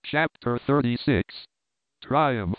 Chapter 36. Triumph.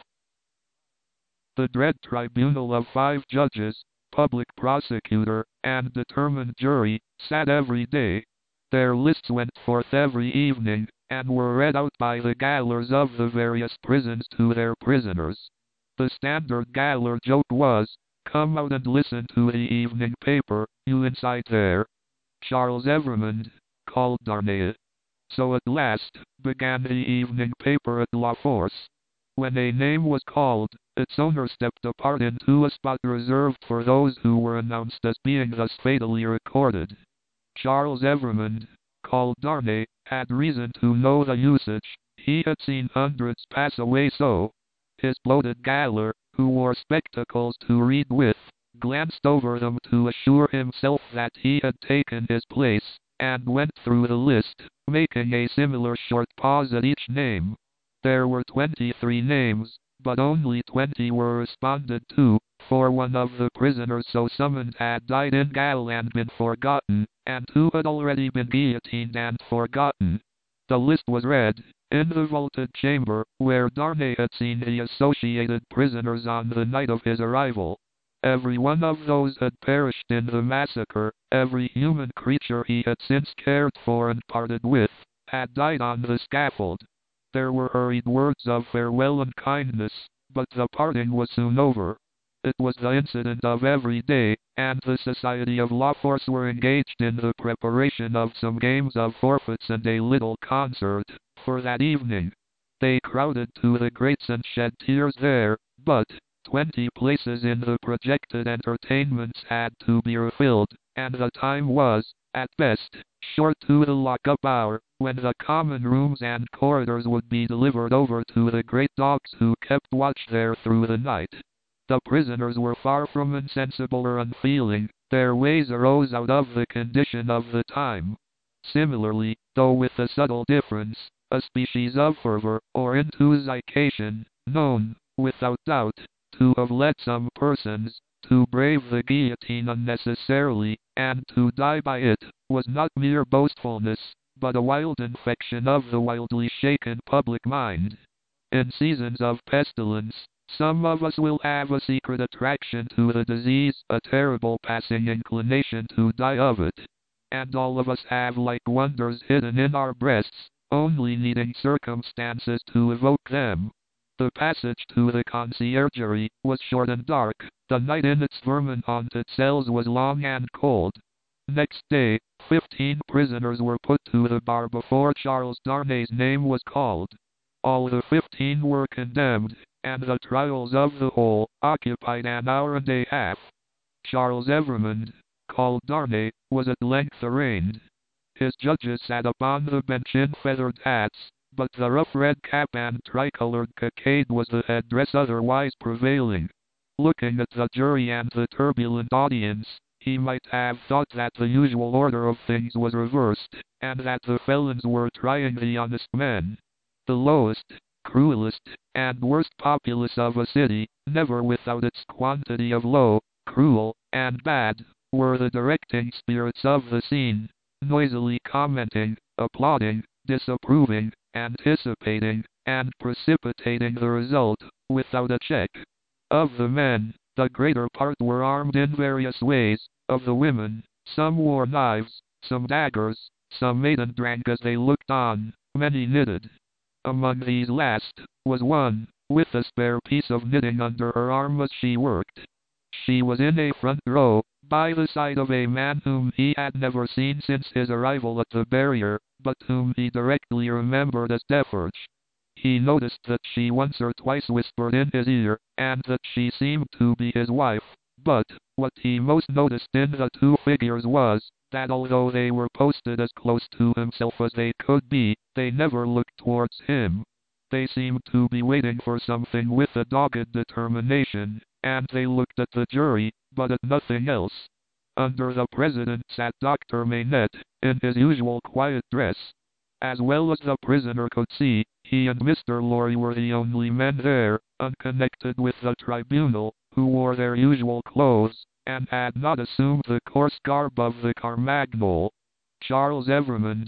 The dread tribunal of 5 judges, public prosecutor, and determined jury, sat every day. Their lists went forth every evening, and were read out by the gaolers of the various prisons to their prisoners. The standard gaoler joke was, "Come out and listen to the evening paper, you inside there." Charles Evrémonde, called Darnay. So at last, began the evening paper at La Force. When a name was called, its owner stepped apart into a spot reserved for those who were announced as being thus fatally recorded. Charles Evrémonde, called Darnay, had reason to know the usage. He had seen hundreds pass away so. His bloated gaoler, who wore spectacles to read with, glanced over them to assure himself that he had taken his place, and went through the list, making a similar short pause at each name. There were 23 names, but only 20 were responded to, for one of the prisoners so summoned had died in gaol and been forgotten, and 2 had already been guillotined and forgotten. The list was read, in the vaulted chamber, where Darnay had seen the associated prisoners on the night of his arrival. Every one of those had perished in the massacre, every human creature he had since cared for and parted with, had died on the scaffold. There were hurried words of farewell and kindness, but the parting was soon over. It was the incident of every day, and the Society of La Force were engaged in the preparation of some games of forfeits and a little concert, for that evening. They crowded to the grates and shed tears there, but 20 places in the projected entertainments had to be refilled, and the time was, at best, short to the lock-up hour, when the common rooms and corridors would be delivered over to the great dogs who kept watch there through the night. The prisoners were far from insensible or unfeeling. Their ways arose out of the condition of the time. Similarly, though with a subtle difference, a species of fervor, or enthusiasm, known, without doubt, to have led some persons to brave the guillotine unnecessarily, and to die by it, was not mere boastfulness, but a wild infection of the wildly shaken public mind. In seasons of pestilence, some of us will have a secret attraction to the disease, a terrible passing inclination to die of it. And all of us have like wonders hidden in our breasts, only needing circumstances to evoke them. The passage to the conciergerie was short and dark. The night in its vermin-haunted cells was long and cold. Next day, 15 prisoners were put to the bar before Charles Darnay's name was called. All the 15 were condemned, and the trials of the whole occupied an hour and a half. Charles Evrémonde, called Darnay, was at length arraigned. His judges sat upon the bench in feathered hats, but the rough red cap and tricolored cockade was the headdress otherwise prevailing. Looking at the jury and the turbulent audience, he might have thought that the usual order of things was reversed, and that the felons were trying the honest men. The lowest, cruelest, and worst populace of a city, never without its quantity of low, cruel, and bad, were the directing spirits of the scene, noisily commenting, applauding, disapproving, anticipating, and precipitating the result, without a check. Of the men, the greater part were armed in various ways. Of the women, some wore knives, some daggers, some ate and drank as they looked on, many knitted. Among these last, was one, with a spare piece of knitting under her arm as she worked. She was in a front row, by the side of a man whom he had never seen since his arrival at the barrier, but whom he directly remembered as Defarge. He noticed that she once or twice whispered in his ear, and that she seemed to be his wife, but, what he most noticed in the 2 figures was, that although they were posted as close to himself as they could be, they never looked towards him. They seemed to be waiting for something with a dogged determination, and they looked at the jury, but at nothing else. Under the president sat Dr. Manette, in his usual quiet dress. As well as the prisoner could see, he and Mr. Lorry were the only men there, unconnected with the tribunal, who wore their usual clothes, and had not assumed the coarse garb of the Carmagnole. Charles Evrémonde,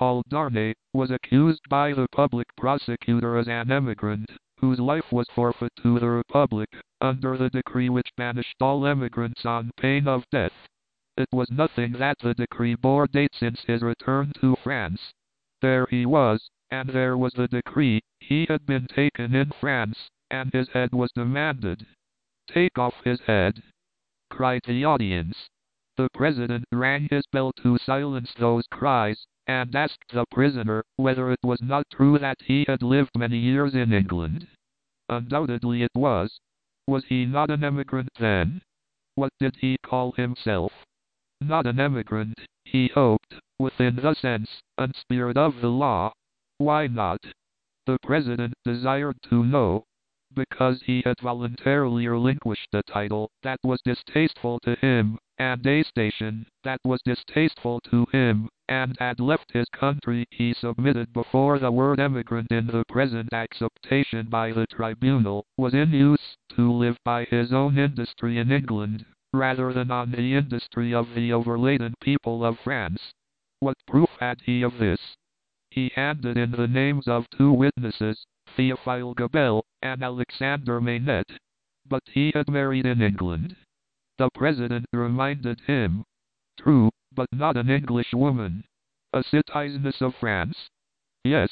called Darnay, was accused by the public prosecutor as an emigrant, whose life was forfeit to the Republic, under the decree which banished all emigrants on pain of death. It was nothing that the decree bore date since his return to France. There he was, and there was the decree. He had been taken in France, and his head was demanded. "Take off his head!" cried the audience. The president rang his bell to silence those cries, and asked the prisoner whether it was not true that he had lived many years in England. Undoubtedly it was. Was he not an emigrant then? What did he call himself? Not an emigrant, he hoped, within the sense and spirit of the law. Why not? The president desired to know. Because he had voluntarily relinquished a title that was distasteful to him, and a station that was distasteful to him, and had left his country. He submitted before the word emigrant in the present acceptation by the tribunal was in use to live by his own industry in England, rather than on the industry of the overladen people of France. What proof had he of this? He handed in the names of two witnesses, Theophile Gabelle and Alexander Maynette. But he had married in England. The president reminded him. True, but not an English woman. A citizeness of France? Yes.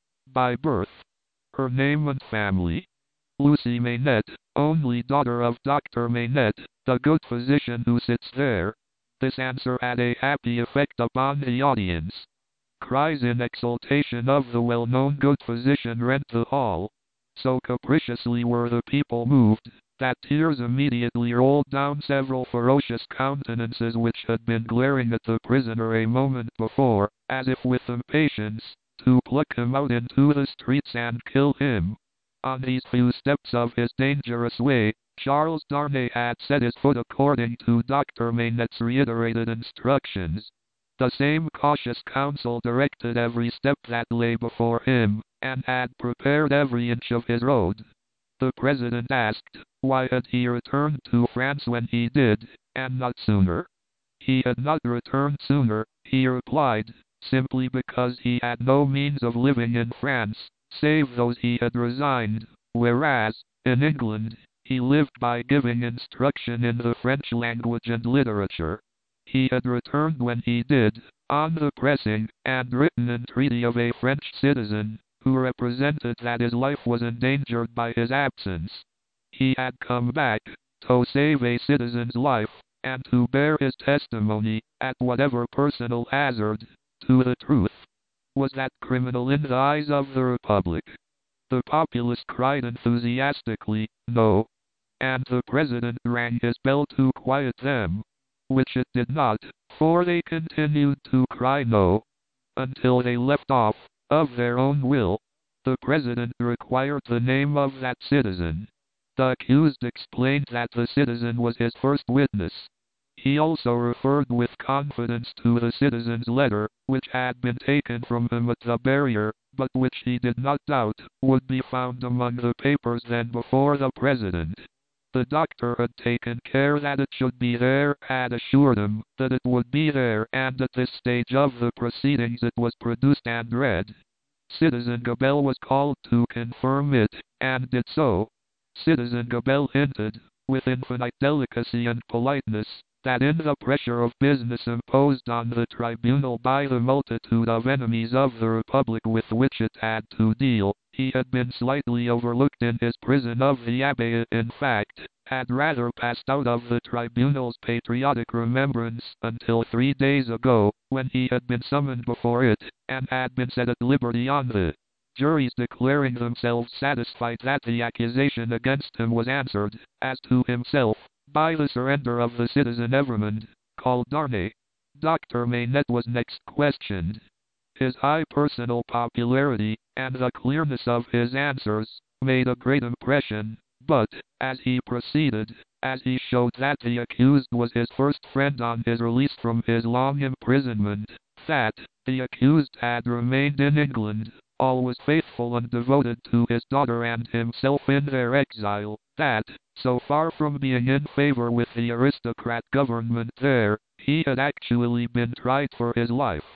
By birth. Her name and family? Lucy Maynette, only daughter of Dr. Maynette, the good physician who sits there. This answer had a happy effect upon the audience. Cries in exultation of the well-known good physician rent the hall. So capriciously were the people moved, that tears immediately rolled down several ferocious countenances which had been glaring at the prisoner a moment before, as if with impatience to pluck him out into the streets and kill him. On these few steps of his dangerous way, Charles Darnay had set his foot according to Dr. Maynette's reiterated instructions. The same cautious counsel directed every step that lay before him, and had prepared every inch of his road. The president asked, why had he returned to France when he did, and not sooner? He had not returned sooner, he replied, simply because he had no means of living in France, save those he had resigned, whereas, in England, he lived by giving instruction in the French language and literature. He had returned when he did, on the pressing and written entreaty of a French citizen, who represented that his life was endangered by his absence. He had come back, to save a citizen's life, and to bear his testimony, at whatever personal hazard, to the truth. Was that criminal in the eyes of the Republic? The populace cried enthusiastically, no. And the president rang his bell to quiet them. Which it did not, for they continued to cry no, until they left off, of their own will. The president required the name of that citizen. The accused explained that the citizen was his first witness. He also referred with confidence to the citizen's letter, which had been taken from him at the barrier, but which he did not doubt would be found among the papers then before the president. The doctor had taken care that it should be there, had assured him that it would be there, and at this stage of the proceedings it was produced and read. Citizen Gabelle was called to confirm it, and did so. Citizen Gabelle hinted, with infinite delicacy and politeness, that in the pressure of business imposed on the tribunal by the multitude of enemies of the Republic with which it had to deal, he had been slightly overlooked in his prison of the Abbaye, in fact, had rather passed out of the tribunal's patriotic remembrance until 3 days ago, when he had been summoned before it, and had been set at liberty on the juries, declaring themselves satisfied that the accusation against him was answered, as to himself, by the surrender of the citizen Evremond, called Darnay. Dr. Maynette was next questioned. His high personal popularity, and the clearness of his answers, made a great impression, but, as he proceeded, as he showed that the accused was his first friend on his release from his long imprisonment, that the accused had remained in England, always faithful and devoted to his daughter and himself in their exile, that, so far from being in favor with the aristocrat government there, he had actually been tried for his life.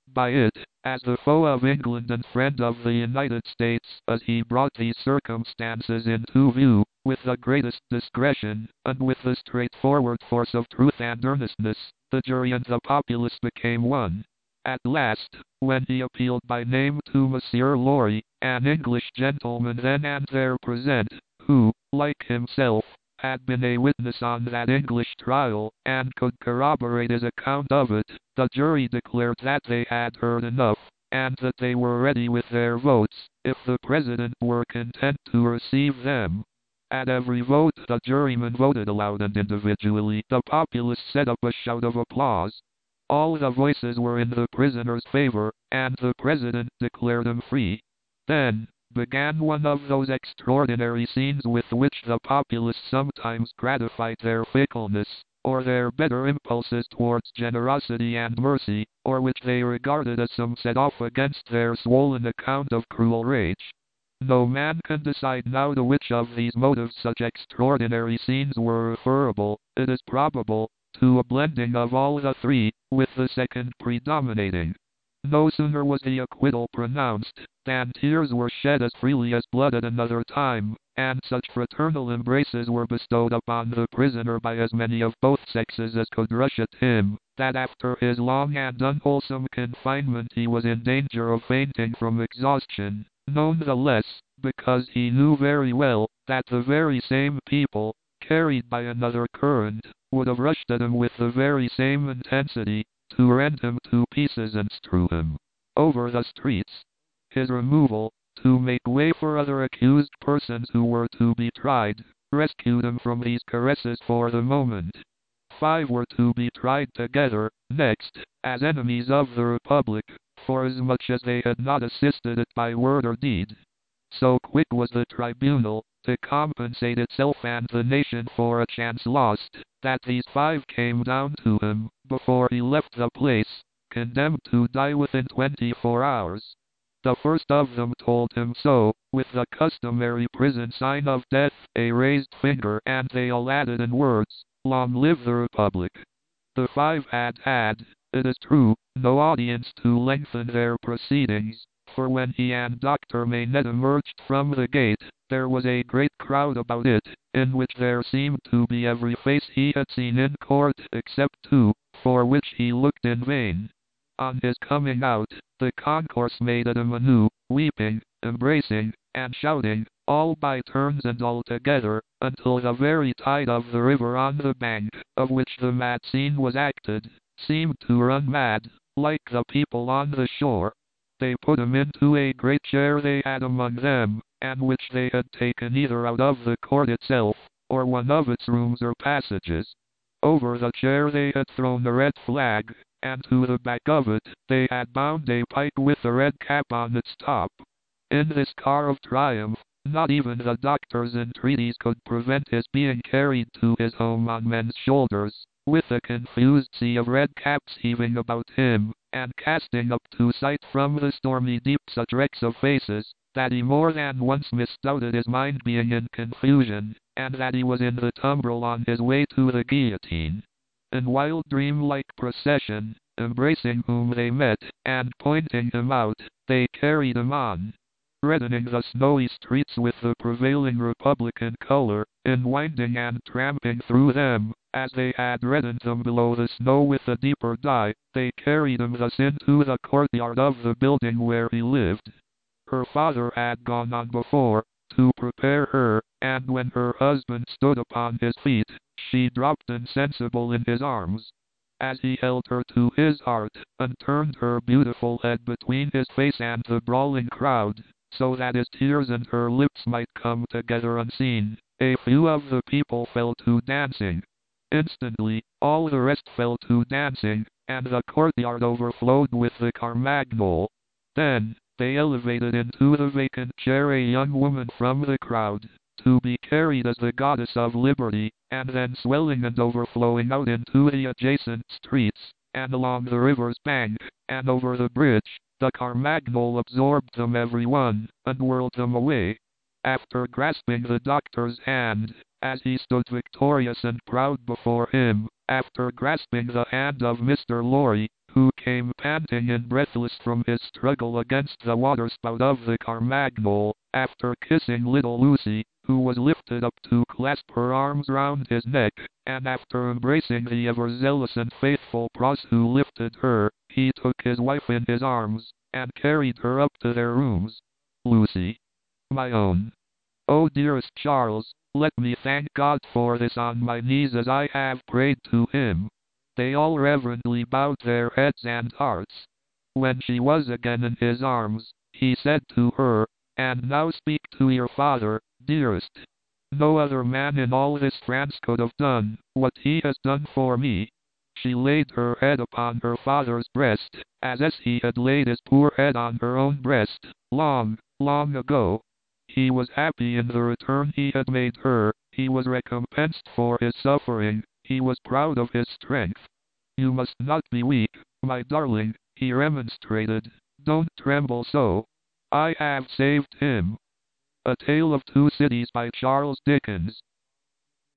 by it, as the foe of England and friend of the United States, as he brought these circumstances into view, with the greatest discretion, and with the straightforward force of truth and earnestness, the jury and the populace became one. At last, when he appealed by name to Monsieur Lorry, an English gentleman then and there present, who, like himself, had been a witness on that English trial, and could corroborate his account of it, the jury declared that they had heard enough, and that they were ready with their votes, if the President were content to receive them. At every vote the jurymen voted aloud and individually. The populace set up a shout of applause. All the voices were in the prisoner's favor, and the President declared him free. Then began one of those extraordinary scenes with which the populace sometimes gratified their fickleness, or their better impulses towards generosity and mercy, or which they regarded as some set-off against their swollen account of cruel rage. No man can decide now to which of these motives such extraordinary scenes were referable. It is probable to a blending of all the three, with the second predominating. No sooner was the acquittal pronounced, than tears were shed as freely as blood at another time, and such fraternal embraces were bestowed upon the prisoner by as many of both sexes as could rush at him, that after his long and unwholesome confinement he was in danger of fainting from exhaustion, none the less, because he knew very well, that the very same people, carried by another current, would have rushed at him with the very same intensity, to rend him to pieces and strew him over the streets. His removal, to make way for other accused persons who were to be tried, rescued him from these caresses for the moment. 5 were to be tried together, next, as enemies of the Republic, forasmuch as they had not assisted it by word or deed. So quick was the tribunal to compensate itself and the nation for a chance lost, that these 5 came down to him, before he left the place, condemned to die within 24 hours. The first of them told him so, with the customary prison sign of death, a raised finger, and they all added in words, "Long live the Republic." The 5 had, it is true, no audience to lengthen their proceedings, for when he and Dr. Maynette emerged from the gate, there was a great crowd about it, in which there seemed to be every face he had seen in court except 2, for which he looked in vain. On his coming out, the concourse made at him anew, weeping, embracing, and shouting, all by turns and all together, until the very tide of the river on the bank, of which the mad scene was acted, seemed to run mad, like the people on the shore. They put him into a great chair they had among them, and which they had taken either out of the court itself, or one of its rooms or passages. Over the chair they had thrown a red flag, and to the back of it they had bound a pike with a red cap on its top. In this car of triumph, not even the doctor's entreaties could prevent his being carried to his home on men's shoulders, with a confused sea of red caps heaving about him, and casting up to sight from the stormy deep such wrecks of faces, that he more than once misdoubted his mind being in confusion, and that he was in the tumbrel on his way to the guillotine. In wild dream-like procession, embracing whom they met, and pointing him out, they carried him on, reddening the snowy streets with the prevailing Republican color, in winding and tramping through them, as they had reddened them below the snow with a deeper dye. They carried him thus into the courtyard of the building where he lived. Her father had gone on before, to prepare her, and when her husband stood upon his feet, she dropped insensible in his arms. As he held her to his heart, and turned her beautiful head between his face and the brawling crowd, so that his tears and her lips might come together unseen, a few of the people fell to dancing. Instantly, all the rest fell to dancing, and the courtyard overflowed with the Carmagnole. Then, they elevated into the vacant chair a young woman from the crowd, to be carried as the goddess of liberty, and then swelling and overflowing out into the adjacent streets, and along the river's bank, and over the bridge, the Carmagnole absorbed them every one, and whirled them away. After grasping the doctor's hand, as he stood victorious and proud before him, after grasping the hand of Mr. Lorry, who came panting and breathless from his struggle against the waterspout of the Carmagnole, after kissing little Lucy, who was lifted up to clasp her arms round his neck, and after embracing the ever-zealous and faithful Pross who lifted her, he took his wife in his arms, and carried her up to their rooms. Lucy, my own. Oh, dearest Charles, let me thank God for this on my knees as I have prayed to him. They all reverently bowed their heads and hearts. When she was again in his arms, he said to her, "And now speak to your father, dearest. No other man in all this France could have done what he has done for me." She laid her head upon her father's breast, as he had laid his poor head on her own breast, long, long ago. He was happy in the return he had made her, he was recompensed for his suffering, he was proud of his strength. "You must not be weak, my darling," he remonstrated. "Don't tremble so. I have saved him." A Tale of Two Cities by Charles Dickens.